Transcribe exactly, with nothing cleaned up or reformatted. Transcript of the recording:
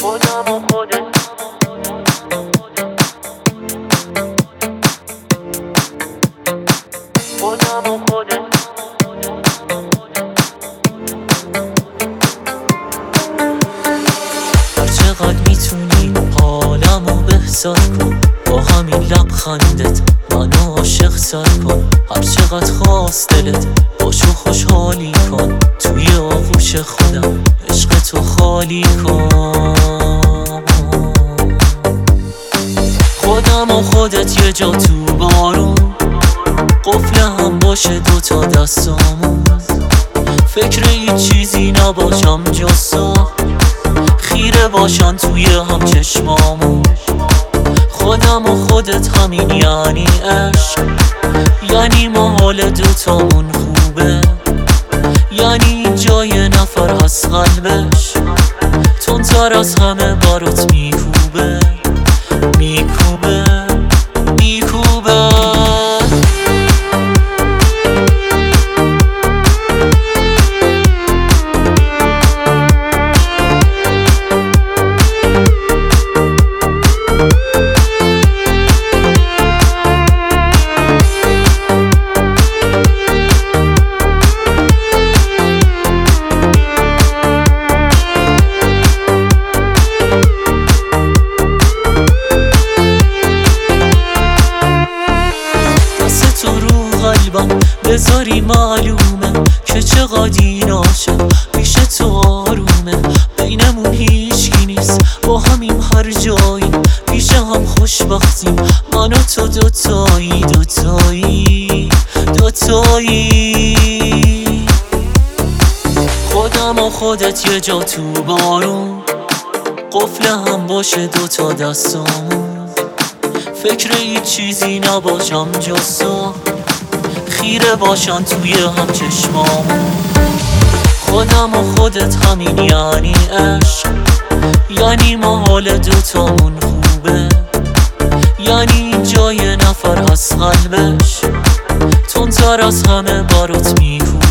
خودم و خودت خودم و خودت هر چقدر میتونی حالمو بهتر کن، با همین لبخندت منو عاشق تر کن. هر چقدر خواست دلت باشو خوشحالی کن، توی آغوش خودم عشق تو خالی کن. خودم و خودت یه جا تو بارون، قفل هم باشه دوتا دستامون. فکر هیچ چیزی نباشم جز تو، خیره باشن توی هم چشمامون. خودم و خودت همین یعنی عشق، یعنی ما حال دوتامون خوبه، یعنی جای نفر هست قلبش تندتر از همه برات میکوبه میکوبه میکوبه. بذاری معلومه که چقدر این عاشق پیش تو آرومه. بینمون هیچکی نیست، با همیم هر جایی پیش هم خوشبختیم. من و تو دوتایی دوتایی دوتایی. خودم و خودت یه جا تو بارون، قفل هم باشه دوتا دستامون. فکر هیچ چیزی نباشم جز تو، خیره باشن توی هم چشمامون. خودم و خودت همین یعنی عشق، یعنی ما حال دوتامون خوبه، یعنی جای نفر هست قلبش تندتر از همه برات میکوبه.